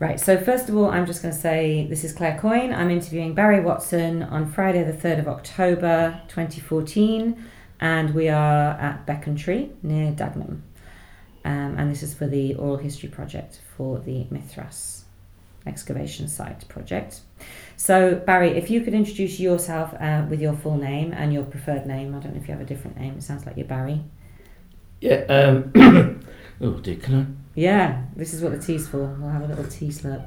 Right, so first of all, I'm just going to say this is Claire Coyne. I'm interviewing Barry Watson on Friday the 3rd of October 2014, and we are at Becontree near Dagenham. And this is for the oral history project for the Mithras excavation site project. So Barry, if you could introduce yourself with your full name and your preferred name. I don't know if you have a different name. It sounds like you're Barry. Yeah. Oh dear, can I? Yeah, this is what the tea's for. We'll have a little tea slurp.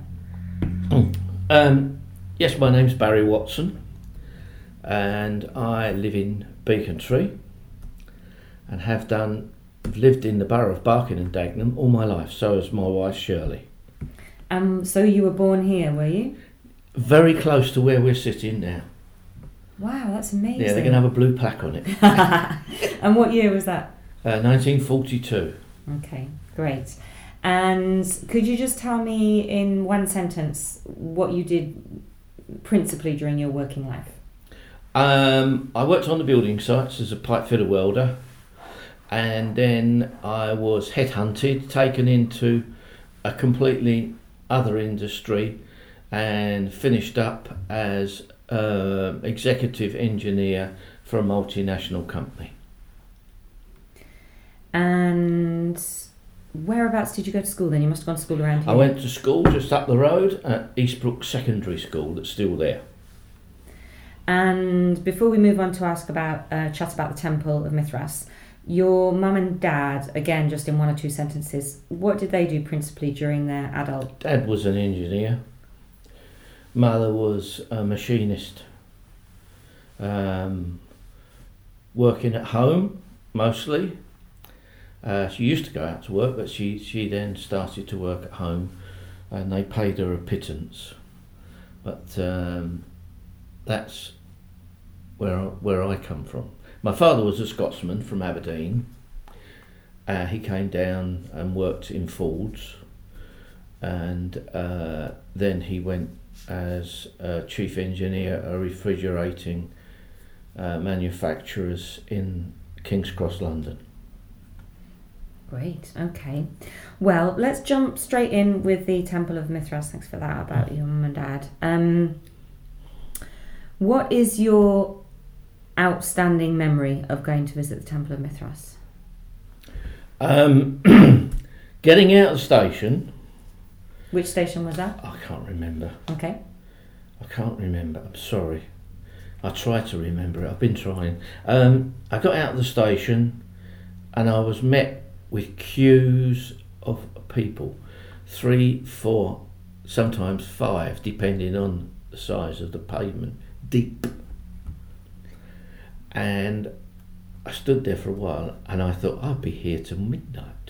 Yes, my name's Barry Watson, and I live in Becontree, and have lived in the borough of Barking and Dagenham all my life. So has my wife Shirley. So you were born here, were you? Very close to where we're sitting now. Wow, that's amazing. Yeah, they're going to have a blue plaque on it. And what year was that? 1942. Okay, great. And could you just tell me in one sentence what you did principally during your working life? I worked on the building sites as a pipe fitter welder, and then I was headhunted, taken into a completely other industry, and finished up as executive engineer for a multinational company. And whereabouts did you go to school then? You must have gone to school around here. I went to school just up the road at Eastbrook Secondary School, that's still there. And before we move on to chat about the Temple of Mithras, your mum and dad, again just in one or two sentences, what did they do principally during their adult? Dad was an engineer. Mother was a machinist. Working at home mostly. She used to go out to work, but she then started to work at home, and they paid her a pittance. But that's where I come from. My father was a Scotsman from Aberdeen. He came down and worked in Fords, and then he went as chief engineer at a refrigerating manufacturers in King's Cross, London. Great, okay. Well, let's jump straight in with the Temple of Mithras. Thanks for that about your mum and dad. What is your outstanding memory of going to visit the Temple of Mithras? Getting out of the station. Which station was that? I can't remember. Okay. I can't remember, I'm sorry. I tried to remember it, I've been trying. I got out of the station and I was met with queues of people, 3, 4, sometimes 5, depending on the size of the pavement, deep. And I stood there for a while and I thought, I'll be here till midnight.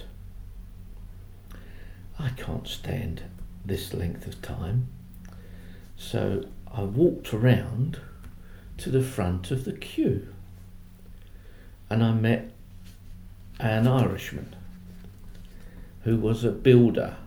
I can't stand this length of time. So I walked around to the front of the queue and I met an Irishman who was a builder,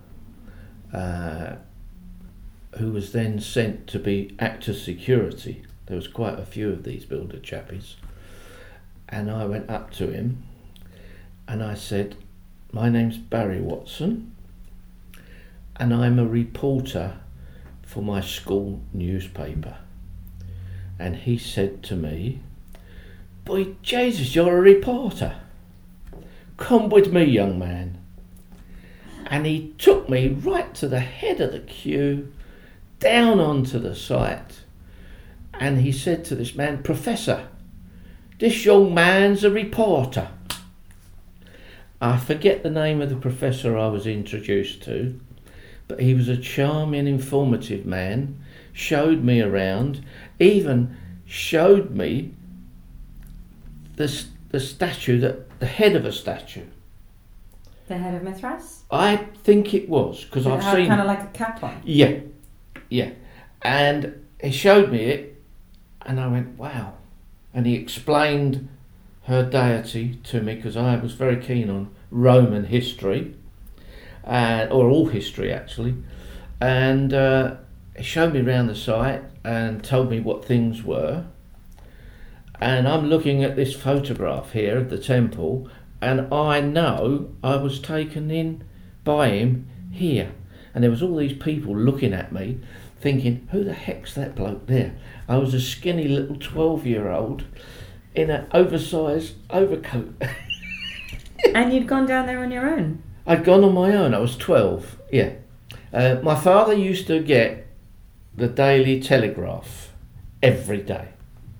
who was then sent to be actor security. There was quite a few of these builder chappies. And I went up to him and I said, my name's Barry Watson and I'm a reporter for my school newspaper. And he said to me, boy Jesus, you're a reporter. Come with me, young man. And he took me right to the head of the queue, down onto the site, and he said to this man, Professor, this young man's a reporter. I forget the name of the professor I was introduced to, but he was a charming, informative man, showed me around, even showed me the statue, the head of a statue. The head of Mithras? I think it was, because I've seen... kind of like a cap on? Yeah. And he showed me it, and I went, wow. And he explained her deity to me, because I was very keen on Roman history, or all history actually. And he showed me around the site and told me what things were. And I'm looking at this photograph here of the temple, and I know I was taken in by him here. and there was all these people looking at me, thinking, who the heck's that bloke there? I was a skinny little 12-year-old in an oversized overcoat. And you'd gone down there on your own? I'd gone on my own. I was 12, yeah. My father used to get the Daily Telegraph every day.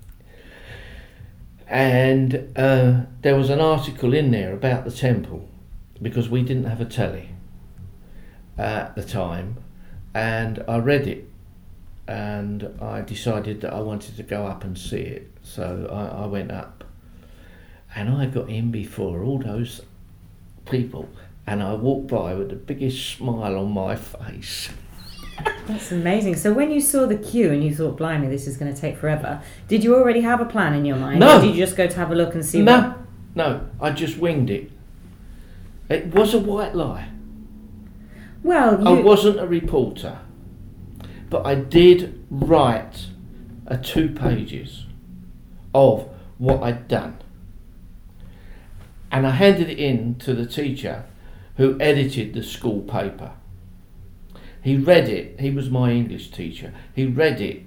And there was an article in there about the temple, because we didn't have a telly at the time, and I read it, and I decided that I wanted to go up and see it. So I went up, and I got in before all those people, and I walked by with the biggest smile on my face. That's amazing. So when you saw the queue and you thought, blimey, this is going to take forever, did you already have a plan in your mind? No. Or did you just go to have a look and see No, I just winged it. It was a white lie. Well, I wasn't a reporter, but I did write 2 pages of what I'd done. And I handed it in to the teacher who edited the school paper. He read it. He was my English teacher. He read it.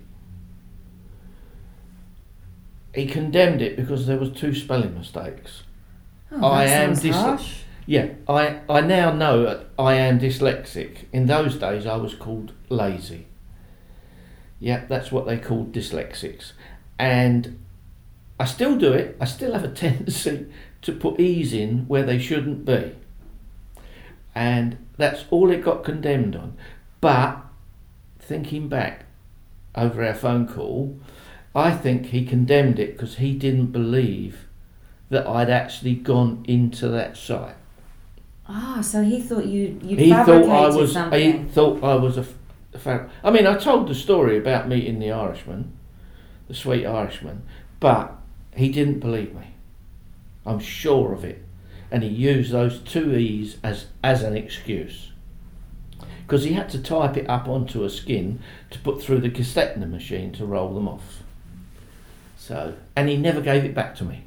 He condemned it because there was 2 spelling mistakes. Oh, that sounds harsh. Yeah, I now know that I am dyslexic. In those days I was called lazy. Yeah, that's what they called dyslexics. And I still do it. I still have a tendency to put E's in where they shouldn't be. And that's all it got condemned on. But thinking back over our phone call, I think he condemned it because he didn't believe that I'd actually gone into that site. Ah, so he thought you'd fabricated something. He thought I was I mean, I told the story about meeting the Irishman, the sweet Irishman, but he didn't believe me. I'm sure of it. And he used those 2 E's as an excuse. Because he had to type it up onto a skin to put through the Gestetner machine to roll them off. So, and he never gave it back to me.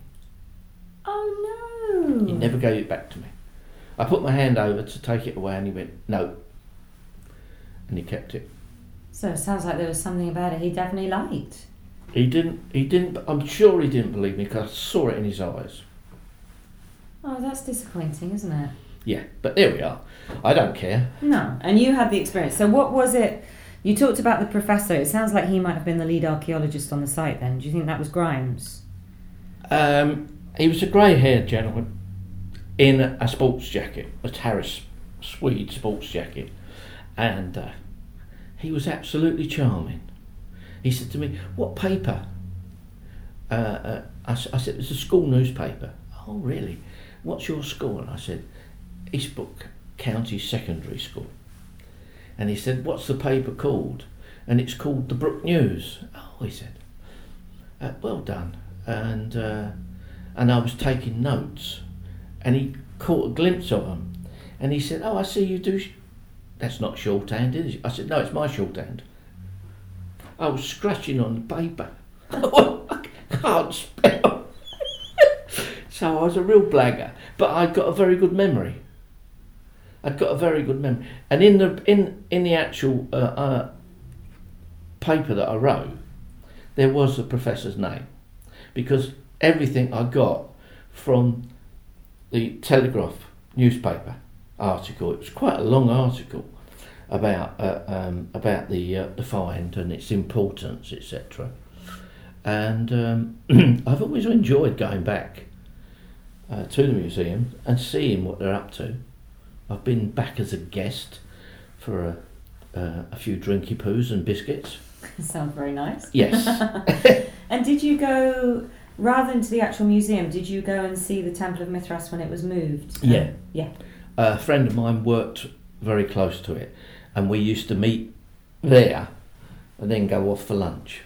Oh no! He never gave it back to me. I put my hand over to take it away and he went, no. And he kept it. So it sounds like there was something about it he definitely liked. He didn't, I'm sure he didn't believe me because I saw it in his eyes. Oh, that's disappointing, isn't it? Yeah, but there we are. I don't care. No, and you had the experience. So what was it? You talked about the professor. It sounds like he might have been the lead archaeologist on the site then. Do you think that was Grimes? He was a grey-haired gentleman in a sports jacket, a Harris Swede sports jacket. And he was absolutely charming. He said to me, what paper? I said, it's a school newspaper. Oh, really? What's your school? And I said, Eastbrook County Secondary School. And he said, what's the paper called? And it's called the Brook News. Oh, he said, well done. And I was taking notes, and he caught a glimpse of them, and he said, oh, I see you do. That's not shorthand, is it? I said, no, it's my shorthand. I was scratching on the paper. I can't spell. So I was a real blagger, but I got a very good memory. And in the actual paper that I wrote, there was the professor's name, because everything I got from the Telegraph newspaper article, it was quite a long article about the find and its importance, etc. And I've always enjoyed going back to the museum and seeing what they're up to. I've been back as a guest for a few drinky poos and biscuits. Sounds very nice. Yes. And did you go, rather than to the actual museum, did you go and see the Temple of Mithras when it was moved? Yeah. Yeah. A friend of mine worked very close to it, and we used to meet there and then go off for lunch.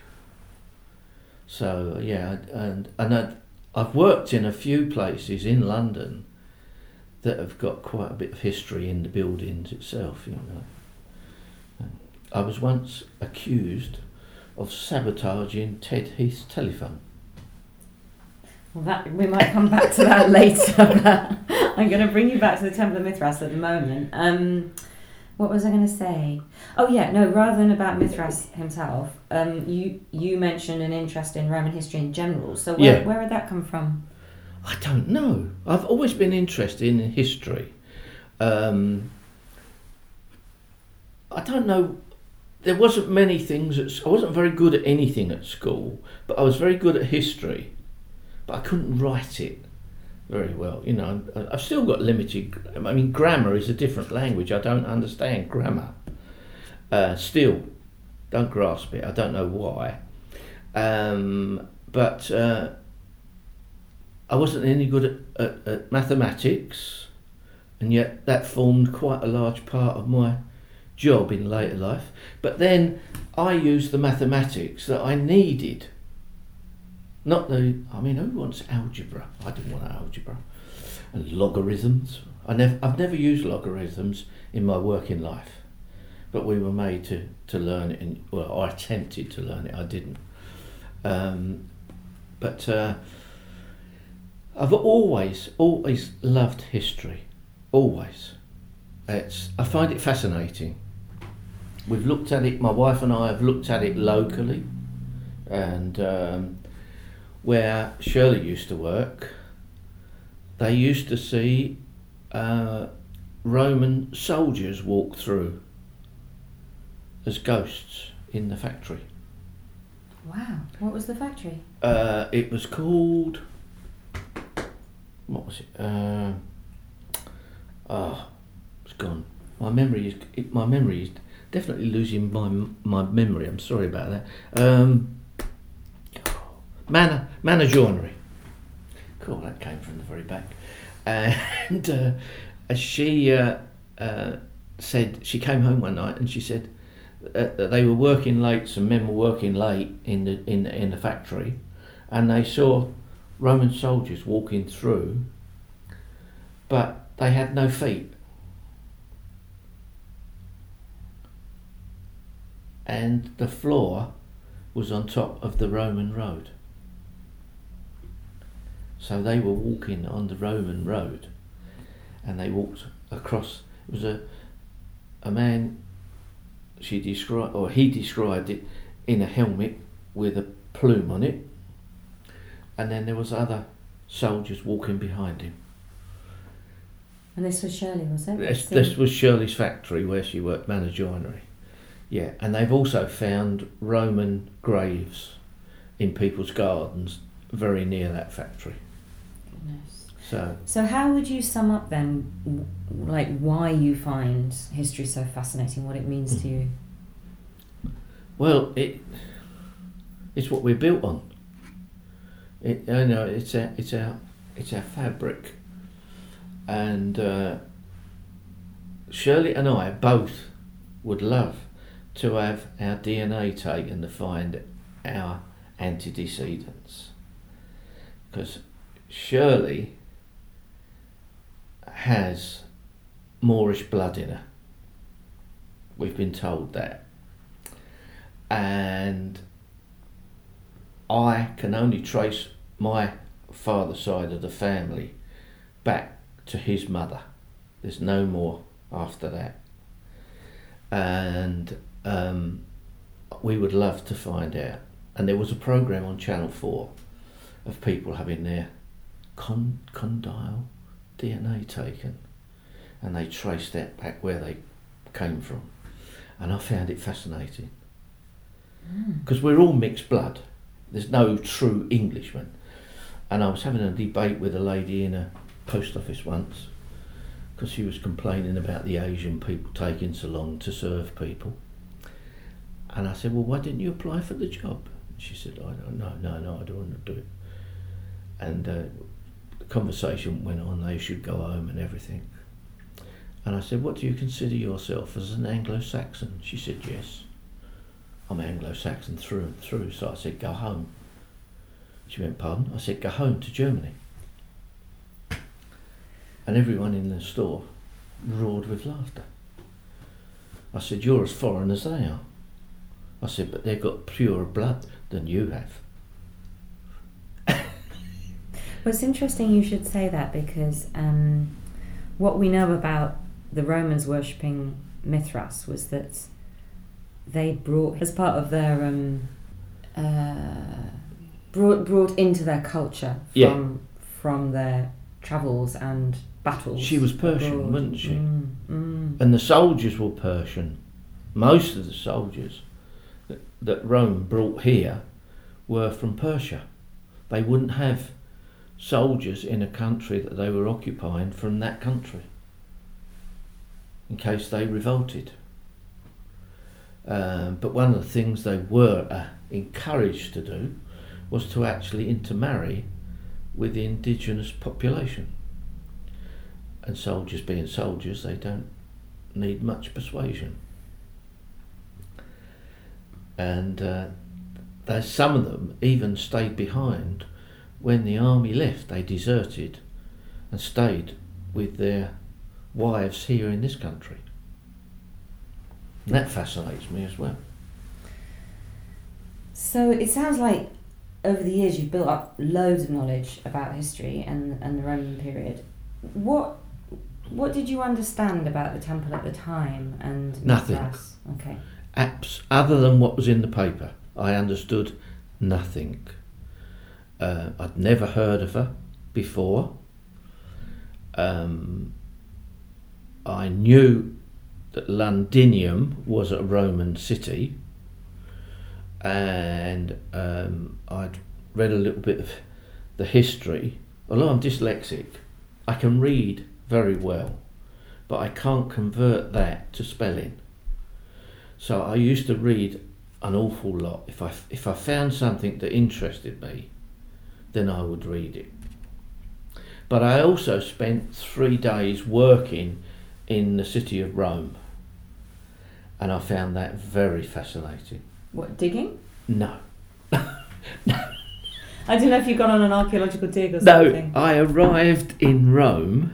So yeah, and I've worked in a few places in London that have got quite a bit of history in the buildings itself, you know. I was once accused of sabotaging Ted Heath's telephone. Well, we might come back to that later, but I'm going to bring you back to the Temple of Mithras at the moment. What was I going to say? Oh yeah, no. Rather than about Mithras himself, you mentioned an interest in Roman history in general. So where would that come from? I don't know. I've always been interested in history. I don't know. There wasn't many things. I wasn't very good at anything at school, but I was very good at history. But I couldn't write it very well. You know, I've still got limited. I mean, grammar is a different language. I don't understand grammar. Still, don't grasp it. I don't know why. But I wasn't any good at mathematics, and yet that formed quite a large part of my job in later life. But then I used the mathematics that I needed. Who wants algebra? I didn't want algebra. And logarithms. I've never used logarithms in my working life, but we were made to learn it. I attempted to learn it. I didn't. But I've always loved history. Always. I find it fascinating. We've looked at it. My wife and I have looked at it locally, and. Where Shirley used to work, they used to see Roman soldiers walk through as ghosts in the factory. Wow, what was the factory? It was called... What was it? It's gone. My memory is definitely losing my memory. I'm sorry about that. Manor Joinery. Cool, that came from the very back. And she said, she came home one night and she said that they were working late, some men were working late in the factory, and they saw Roman soldiers walking through, but they had no feet. And the floor was on top of the Roman road. So they were walking on the Roman road, and they walked across. It was a man. He described it in a helmet with a plume on it, and then there was other soldiers walking behind him. And this was Shirley, was it? This was Shirley's factory where she worked, Manor Joinery. Yeah, and they've also found Roman graves in people's gardens very near that factory. Goodness. So how would you sum up then, like, why you find history so fascinating, what it means to you? Well, it's what we're built on. It's our fabric, and Shirley and I both would love to have our DNA taken to find our antecedents, because Shirley has Moorish blood in her. We've been told that. And I can only trace my father's side of the family back to his mother. There's no more after that. And we would love to find out. And there was a programme on Channel 4 of people having their condyle DNA taken, and they traced that back where they came from, and I found it fascinating because we're all mixed blood. There's no true Englishman. And I was having a debate with a lady in a post office once because she was complaining about the Asian people taking so long to serve people, and I said, well, why didn't you apply for the job? She said, no, I don't want to do it. And the conversation went on, they should go home and everything. And I said, what do you consider yourself, as an Anglo-Saxon? She said, yes, I'm Anglo-Saxon through and through. So I said, go home. She went, pardon? I said, go home to Germany. And everyone in the store roared with laughter. I said, you're as foreign as they are. I said, but they've got purer blood than you have. Well, it's interesting you should say that, because what we know about the Romans worshipping Mithras was that they brought, as part of their brought into their culture from their travels and battles. She was Persian, abroad. wasn't she? And the soldiers were Persian. Most of the soldiers that Rome brought here were from Persia. They wouldn't have soldiers in a country that they were occupying from that country in case they revolted. But one of the things they were encouraged to do was to actually intermarry with the indigenous population. And soldiers being soldiers, they don't need much persuasion. And some of them even stayed behind when the army left. They deserted and stayed with their wives here in this country. And that fascinates me as well. So it sounds like over the years you've built up loads of knowledge about history and the Roman period. What did you understand about the temple at the time and Nothing. Mithras? Okay. Other than what was in the paper, I understood nothing. I'd never heard of her before. I knew that Londinium was a Roman city, and I'd read a little bit of the history. Although I'm dyslexic, I can read very well, but I can't convert that to spelling. So I used to read an awful lot. If I found something that interested me, then I would read it. But I also spent 3 days working in the city of Rome, and I found that very fascinating. What, digging? No. I don't know if you got on an archaeological dig or something. No, I arrived in Rome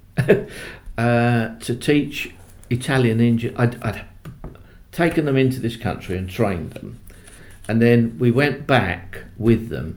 to teach Italian engineers. I'd taken them into this country and trained them, and then we went back with them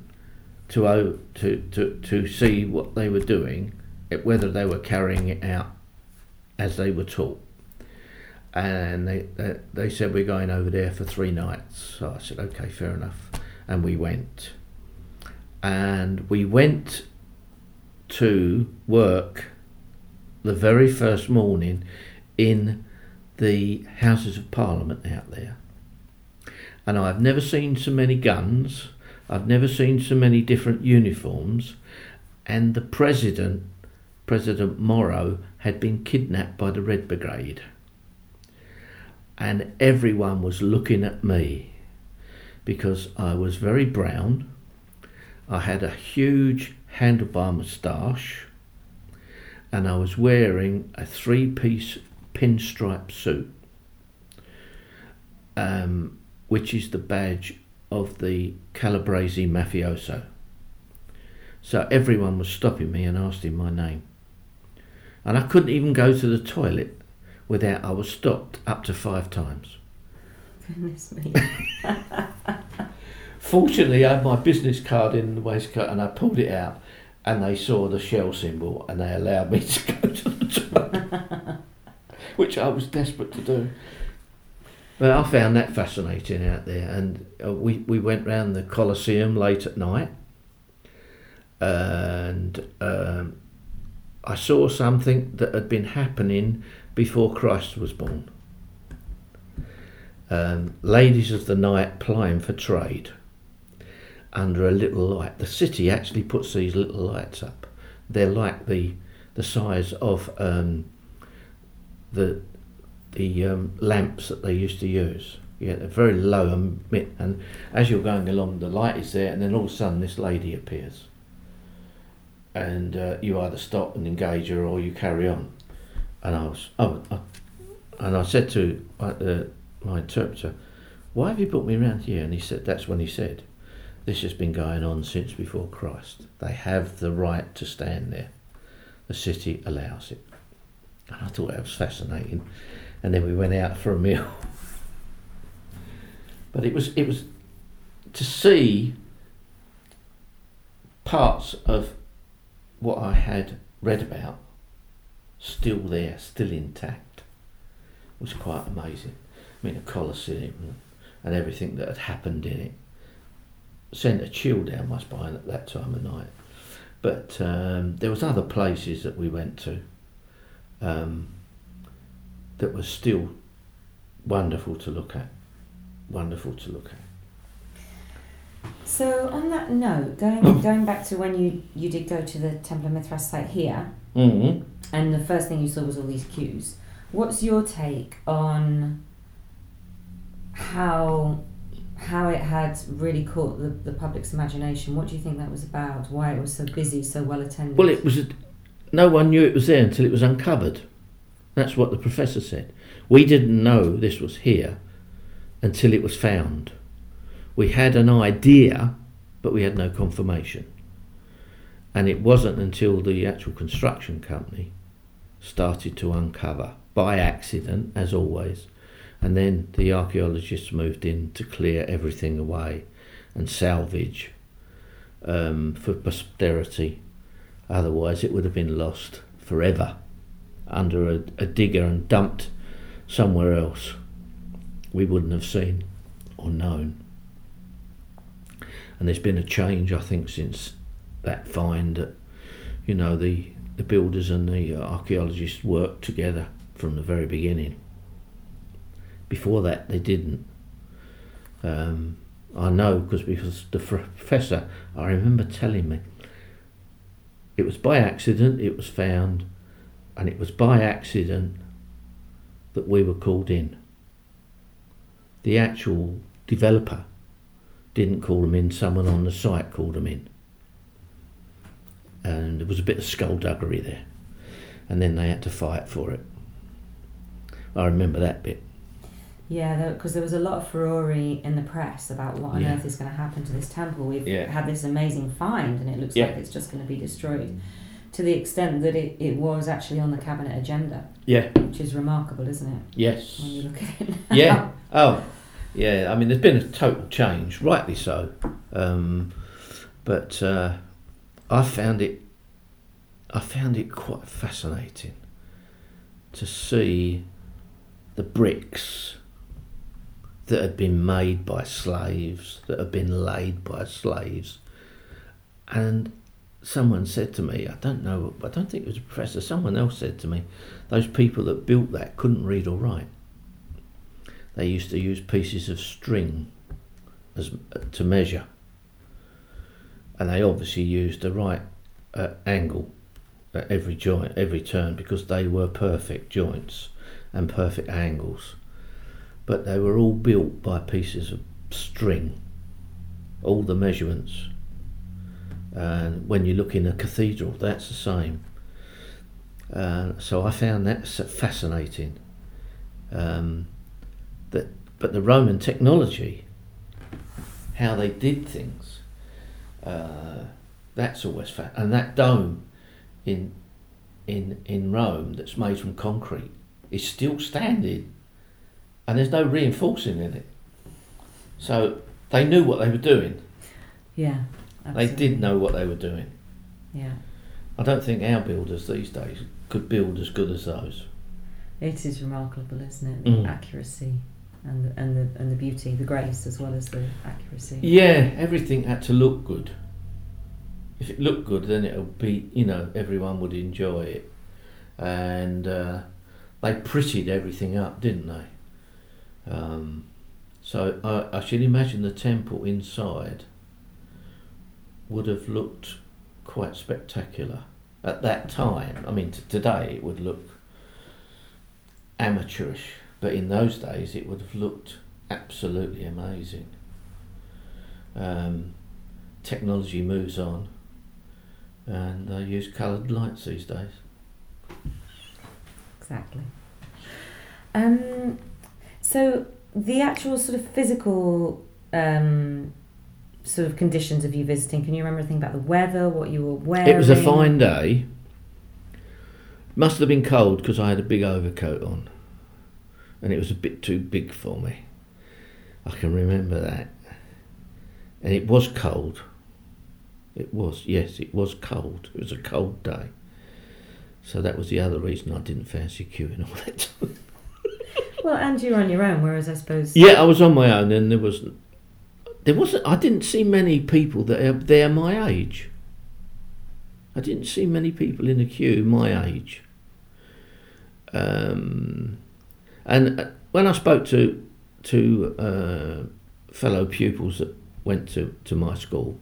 to see what they were doing, whether they were carrying it out as they were taught. And they said, we're going over there for 3 nights. So I said, okay, fair enough. And we went. And we went to work the very first morning in the Houses of Parliament out there. And I've never seen so many guns. I've never seen so many different uniforms. And the President Morrow, had been kidnapped by the Red Brigade. And everyone was looking at me because I was very brown. I had a huge handlebar moustache, and I was wearing a 3-piece pinstripe suit, which is the badge of the Calabrese mafioso. So everyone was stopping me and asking my name. And I couldn't even go to the toilet without I was stopped up to 5 times. Goodness me. Fortunately, I had my business card in the waistcoat and I pulled it out, and they saw the shell symbol and they allowed me to go to the toilet, which I was desperate to do. But I found that fascinating out there, and we went round the Colosseum late at night, and I saw something that had been happening before Christ was born. Ladies of the night plying for trade under a little light. The city actually puts these little lights up. They're like the size of the lamps that they used to use. Yeah, they're very low, and as you're going along, the light is there, and then all of a sudden this lady appears, and you either stop and engage her or you carry on. And I said to my interpreter, "Why have you brought me around here?" And he said, that's when he said, "This has been going on since before Christ. They have the right to stand there. The city allows it." And I thought that was fascinating. And then we went out for a meal. But it was to see parts of what I had read about still there, still intact. was quite amazing. I mean, the Colosseum and everything that had happened in it sent a chill down my spine at that time of night. But there was other places that we went to that were still wonderful to look at. So on that note, going back to when you did go to the Temple of Mithras site here, Mm-hmm. and the first thing you saw was all these queues. What's your take on how it had really caught the public's imagination? What do you think that was about? Why it was so busy, so well attended? Well, no one knew it was there until it was uncovered. That's what the professor said. We didn't know this was here until it was found. We had an idea, but we had no confirmation. And it wasn't until the actual construction company started to uncover, by accident, as always, and then the archaeologists moved in to clear everything away and salvage for posterity. Otherwise it would have been lost forever under a digger and dumped somewhere else. We wouldn't have seen or known. And there's been a change, I think, since that find that, the builders and the archaeologists worked together from the very beginning. Before that, they didn't. I know because the professor, I remember telling me, it was by accident it was found, and it was by accident that we were called in. The actual developer didn't call them in, someone on the site called them in. And there was a bit of skullduggery there. And then they had to fight for it. I remember that bit. Yeah, because there was a lot of furore in the press about what on earth is going to happen to this temple. We've had this amazing find and it looks like it's just going to be destroyed, to the extent that it was actually on the cabinet agenda. Yeah. Which is remarkable, isn't it? Yes. When you look at it now. Yeah. Oh, yeah. I mean, there's been a total change, rightly so. But I found it quite fascinating to see the bricks that had been made by slaves, that had been laid by slaves. And someone said to me, I don't think it was a professor, someone else said to me, those people that built that couldn't read or write. They used to use pieces of string to measure. And they obviously used the right angle at every joint, every turn, because they were perfect joints and perfect angles. But they were all built by pieces of string, all the measurements. And when you look in a cathedral, that's the same. So I found that fascinating. But the Roman technology, how they did things, that's always and that dome in Rome that's made from concrete is still standing, and there's no reinforcing in it. So they knew what they were doing. Yeah, absolutely. They did know what they were doing. Yeah. I don't think our builders these days could build as good as those. It is remarkable, isn't it? The accuracy and the beauty, the grace, as well as the accuracy. Yeah, everything had to look good. If it looked good, then it'll be, everyone would enjoy it. And they prettied everything up, didn't they? So I should imagine the temple inside would have looked quite spectacular at that time. I mean, today it would look amateurish, but in those days it would have looked absolutely amazing. Technology moves on, and they use coloured lights these days. Exactly. So the actual sort of physical sort of conditions of you visiting, can you remember anything about the weather, what you were wearing? It was a fine day. Must have been cold because I had a big overcoat on, and it was a bit too big for me. I can remember that. And it was cold. It was cold. It was a cold day. So that was the other reason I didn't fancy queuing all that time. Well, and you're on your own, whereas I suppose... Yeah, I was on my own, and there wasn't. I didn't see many people that are there my age. I didn't see many people in the queue my age. And when I spoke to fellow pupils that went to my school,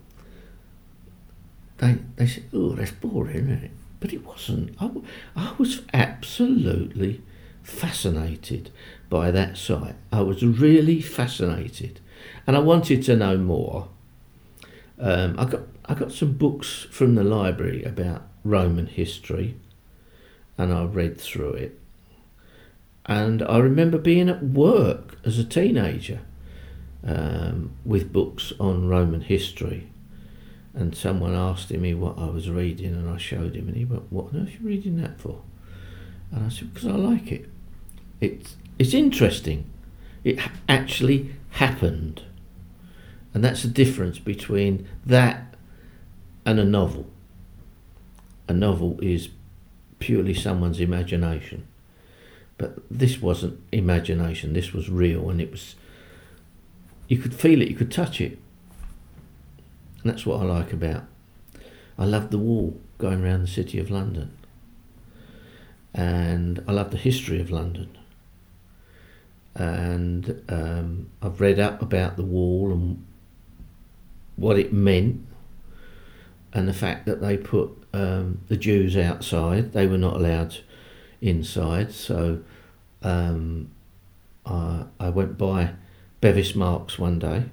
they said, "Oh, that's boring, isn't it?" But it wasn't. I was absolutely fascinated by that site. I was really fascinated, and I wanted to know more. I got some books from the library about Roman history, and I read through it. And I remember being at work as a teenager with books on Roman history, and someone asked me what I was reading, and I showed him, and he went, "What on earth are you reading that for?" And I said, "Because I like it. It's interesting. It actually happened." And that's the difference between that and a novel. A novel is purely someone's imagination. But this wasn't imagination, this was real, and it was, you could feel it, you could touch it. And that's what I like about. I love the wall going around the city of London. And I love the history of London. And I've read up about the wall and what it meant, and the fact that they put the Jews outside. They were not allowed inside. So I went by Bevis Marks one day,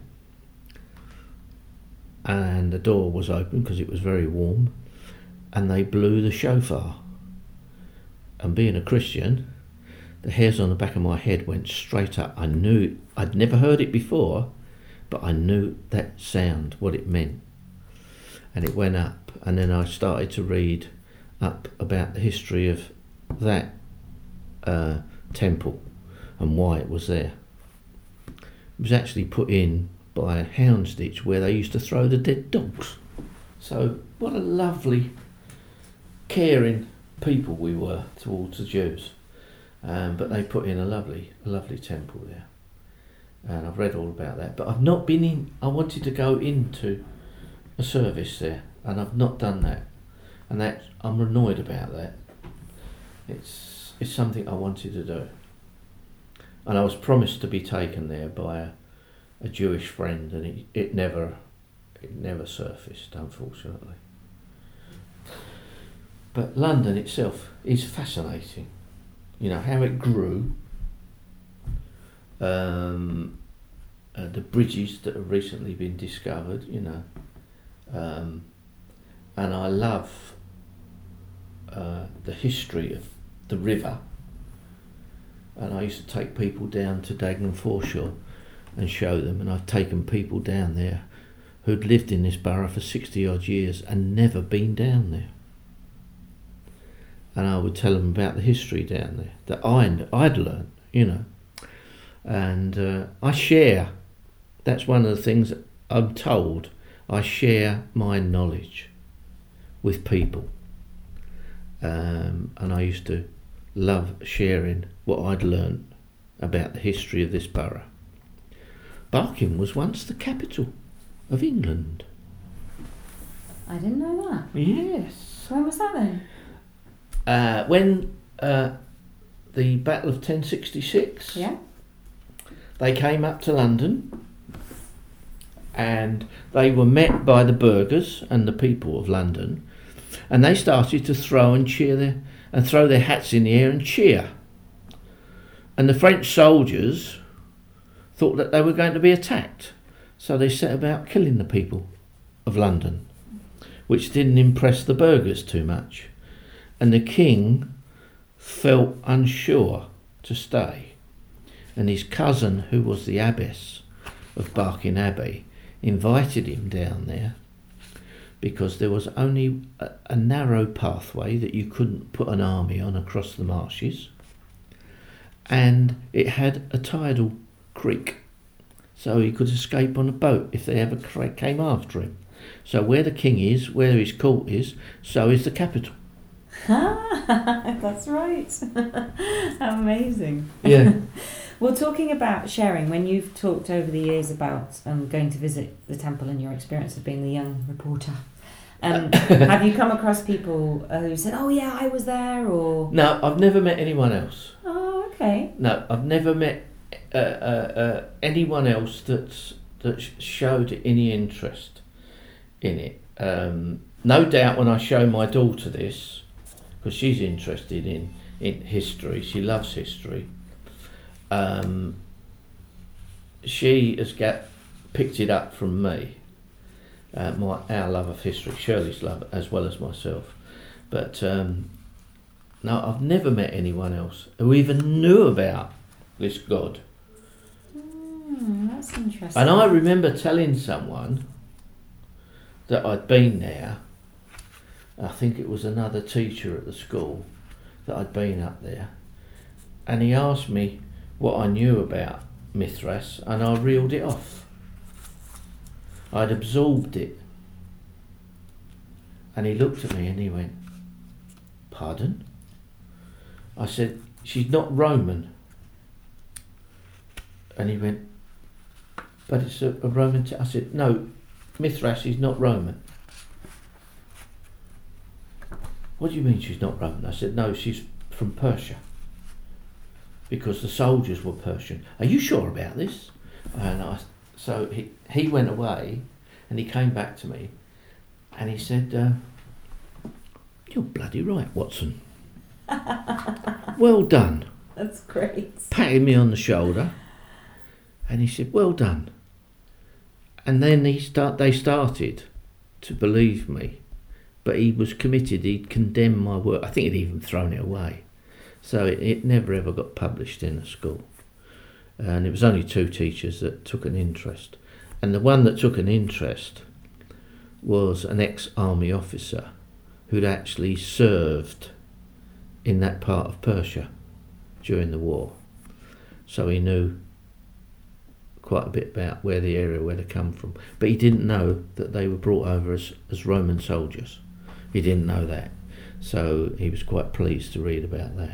and the door was open because it was very warm, and they blew the shofar. And being a Christian, the hairs on the back of my head went straight up. I knew, I'd never heard it before, but I knew that sound, what it meant. And it went up, and then I started to read up about the history of that temple and why it was there. It was actually put in by Houndsditch, where they used to throw the dead dogs. So what a lovely, caring people we were towards the Jews. But they put in a lovely temple there. And I've read all about that, but I've not been in. I wanted to go into a service there, and I've not done that, and that I'm annoyed about that. It's something I wanted to do, and I was promised to be taken there by a Jewish friend, and it never surfaced, unfortunately. But London itself is fascinating. You know how it grew. The bridges that have recently been discovered, you know, and I love the history of the river. And I used to take people down to Dagenham Foreshore and show them, and I've taken people down there who'd lived in this borough for 60 odd years and never been down there. And I would tell them about the history down there that I'd learned, you know. And I share, that's one of the things that I'm told, I share my knowledge with people. And I used to love sharing what I'd learned about the history of this borough. Barking was once the capital of England. I didn't know that. Yes. When was that then? When the Battle of 1066. Yeah. They came up to London, and they were met by the burghers and the people of London, and they started to throw their hats in the air and cheer. And the French soldiers thought that they were going to be attacked, so they set about killing the people of London, which didn't impress the burghers too much. And the king felt unsure to stay. And his cousin, who was the abbess of Barking Abbey, invited him down there because there was only a narrow pathway that you couldn't put an army on across the marshes, and it had a tidal creek, so he could escape on a boat if they ever came after him. So where the king is, where his court is, so is the capital. That's right. Amazing. Yeah. Well, talking about sharing, when you've talked over the years about going to visit the temple and your experience of being the young reporter, have you come across people who said, "Oh yeah, I was there," or? No, I've never met anyone else. Oh, okay. No, I've never met anyone else that showed any interest in it. No doubt when I show my daughter this, because she's interested in history, she loves history, she has picked it up from me, our love of history, Shirley's love as well as myself. But no, I've never met anyone else who even knew about this God. That's interesting. And I remember telling someone that I'd been there. I think it was another teacher at the school, that I'd been up there, and he asked me what I knew about Mithras, and I reeled it off. I'd absorbed it. And he looked at me and he went, "Pardon?" I said, "She's not Roman." And he went, "But it's a Roman..." I said, "No, Mithras is not Roman." "What do you mean she's not Roman?" I said, "No, she's from Persia, because the soldiers were Persian." "Are you sure about this?" So he went away, and he came back to me, and he said, "You're bloody right, Watson. Well done." That's great. Patted me on the shoulder, and he said, "Well done." And then they started to believe me. But he was committed, he'd condemned my work. I think he'd even thrown it away. So it never ever got published in a school. And it was only 2 teachers that took an interest. And the one that took an interest was an ex-army officer who'd actually served in that part of Persia during the war. So he knew quite a bit about where they come from. But he didn't know that they were brought over as Roman soldiers. He didn't know that, so he was quite pleased to read about that.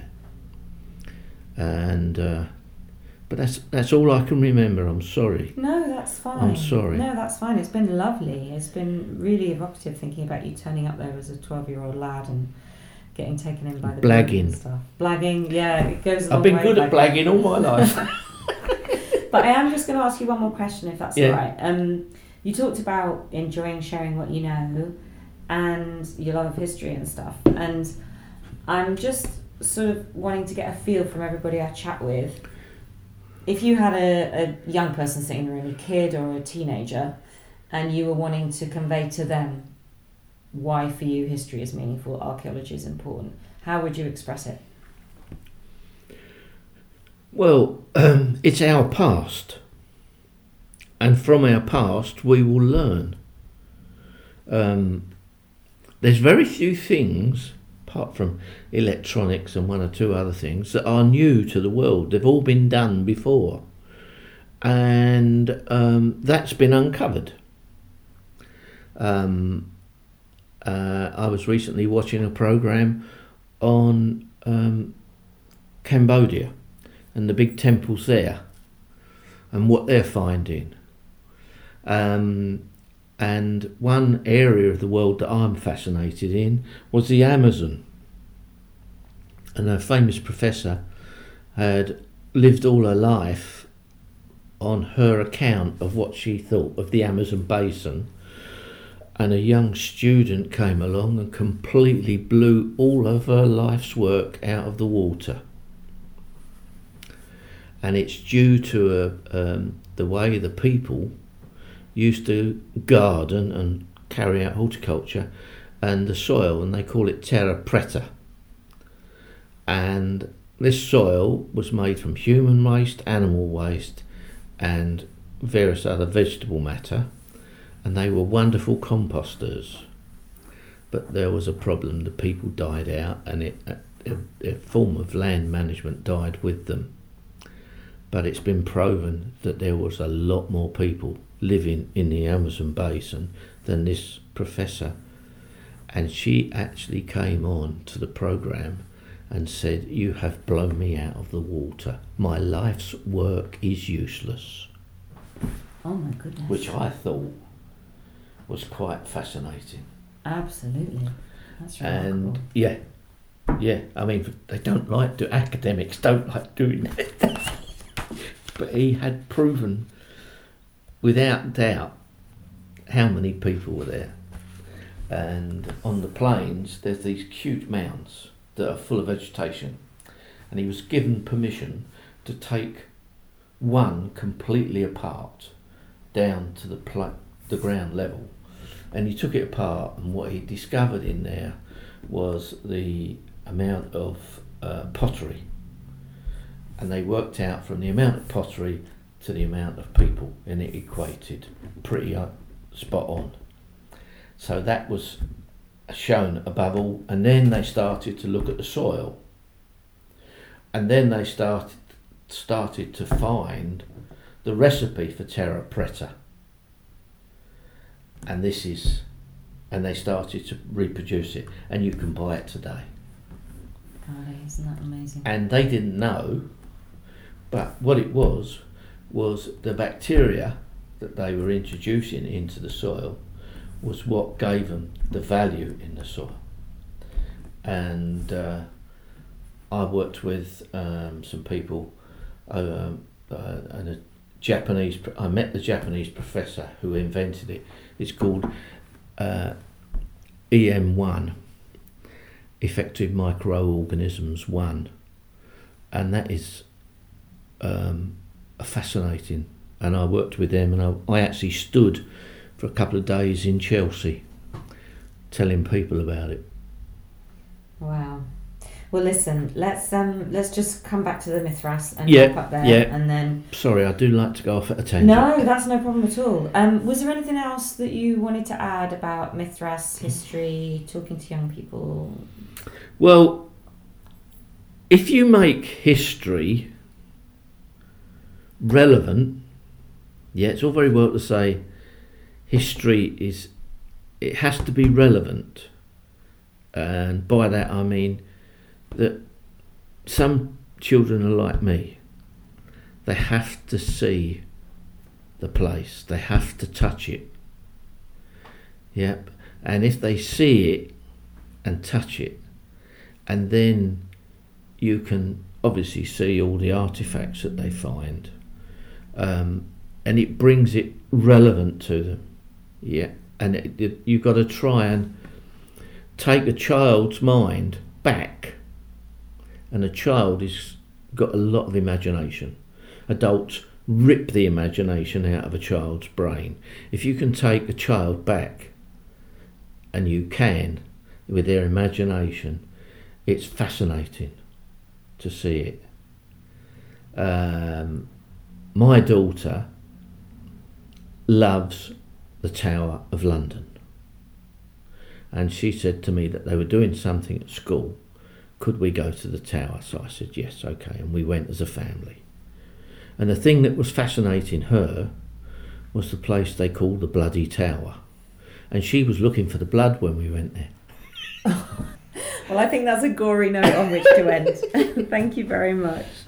And but that's all I can remember. I'm sorry. No, that's fine. I'm sorry. No, that's fine. It's been lovely. It's been really evocative thinking about you turning up there as a 12-year-old lad and getting taken in by the blagging and stuff. Blagging, yeah, it goes a long I've been way, good at blagging all my life. But I am just going to ask you one more question, if that's Yeah. all right. You talked about enjoying sharing what you know and your love of history and stuff. And I'm just sort of wanting to get a feel from everybody I chat with. If you had a young person sitting in the room, a kid or a teenager, and you were wanting to convey to them why for you history is meaningful, archaeology is important, how would you express it? Well, it's our past, and from our past we will learn. There's very few things, apart from electronics and 1 or 2 other things, that are new to the world. They've all been done before, and that's been uncovered. I was recently watching a program on Cambodia and the big temples there and what they're finding. And one area of the world that I'm fascinated in was the Amazon. And a famous professor had lived all her life on her account of what she thought of the Amazon basin. And a young student came along and completely blew all of her life's work out of the water. And it's due to the way the people used to garden and carry out horticulture and the soil, and they call it terra preta. And this soil was made from human waste, animal waste and various other vegetable matter, and they were wonderful composters. But there was a problem, the people died out, and a form of land management died with them. But it's been proven that there was a lot more people living in the Amazon basin than this professor, and she actually came on to the program and said, "You have blown me out of the water. My life's work is useless." Oh my goodness. Which I thought was quite fascinating. Absolutely. That's remarkable. And yeah, I mean, academics don't like doing that. But he had proven without doubt how many people were there. And on the plains, there's these huge mounds that are full of vegetation. And he was given permission to take one completely apart down to the ground level. And he took it apart, and what he discovered in there was the amount of pottery. And they worked out from the amount of pottery to the amount of people, and it equated pretty spot on. So that was shown above all, and then they started to look at the soil, and then they started to find the recipe for terra preta, and they started to reproduce it, and you can buy it today. Golly, isn't that amazing? And they didn't know, but what it was the bacteria that they were introducing into the soil was what gave them the value in the soil. And I worked with some people, and a Japanese. I met the Japanese professor who invented it. It's called EM1, Effective Microorganisms 1, and that is fascinating. And I worked with them, and I actually stood for a couple of days in Chelsea telling people about it. Wow. Well, listen, let's just come back to the Mithras and wrap up there, and then. Sorry, I do like to go off at a tangent. No, that's no problem at all. Was there anything else that you wanted to add about Mithras history, talking to young people? Well, if you make history relevant, it's all very well to say history it has to be relevant, and by that I mean that some children are like me. They have to see the place, they have to touch it. Yep. And if they see it and touch it, and then you can obviously see all the artifacts that they find, and it brings it relevant to them. Yeah. And you've got to try and take a child's mind back, and a child has got a lot of imagination. Adults rip the imagination out of a child's brain. If you can take a child back, and you can, with their imagination, it's fascinating to see it. My daughter loves the Tower of London, and she said to me that they were doing something at school. Could we go to the tower? So I said yes, okay, and we went as a family. And the thing that was fascinating her was the place they called the Bloody Tower, and she was looking for the blood when we went there. Well, I think that's a gory note on which to end. Thank you very much.